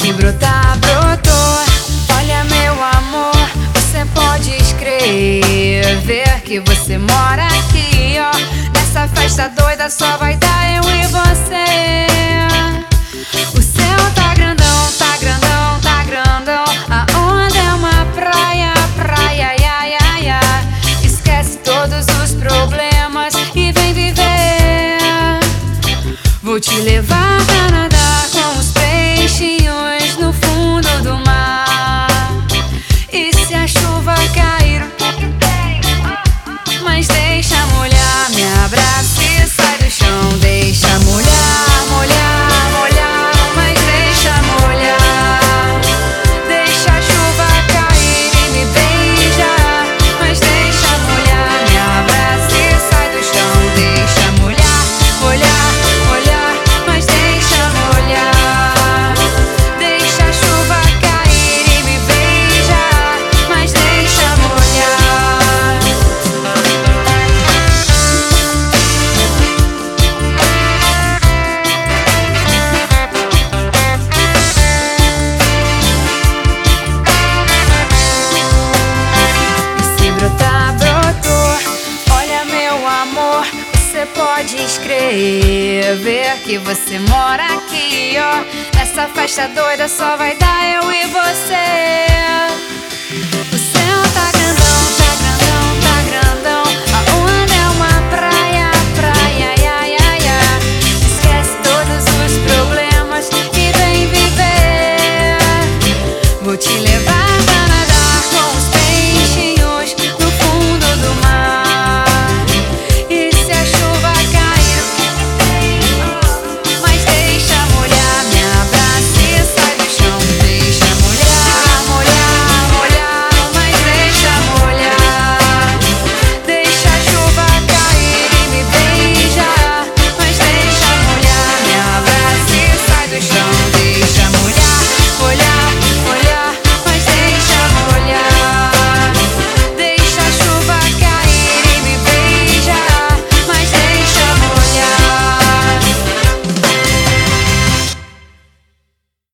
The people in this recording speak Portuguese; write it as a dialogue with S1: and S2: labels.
S1: Se brotar, brotou. Olha, meu amor, você pode escrever que você mora aqui, ó. Nessa festa doida só vai dar eu e você. O céu tá grandão, tá grandão, tá grandão. A onda é uma praia, praia, ia, ia, ia. Esquece todos os problemas e vem viver. Vou te levar pra nadar com os peixinhos no fundo do mar. E se a chuva cair, o que que tem? Mas deixa molhar, me abraça e sai do chão. Deixa molhar, molhar, molhar, mas deixa molhar. Deixa a chuva cair e me beija, mas deixa molhar, me abraça e sai do chão. Deixa molhar, molhar, molhar, mas deixa molhar. Deixa a chuva cair e me beija, mas deixa molhar. Se brotar, brotou. Olha, meu amor, você pode escrever que você mora aqui, ó. Nessa festa doida só vai dar eu e você.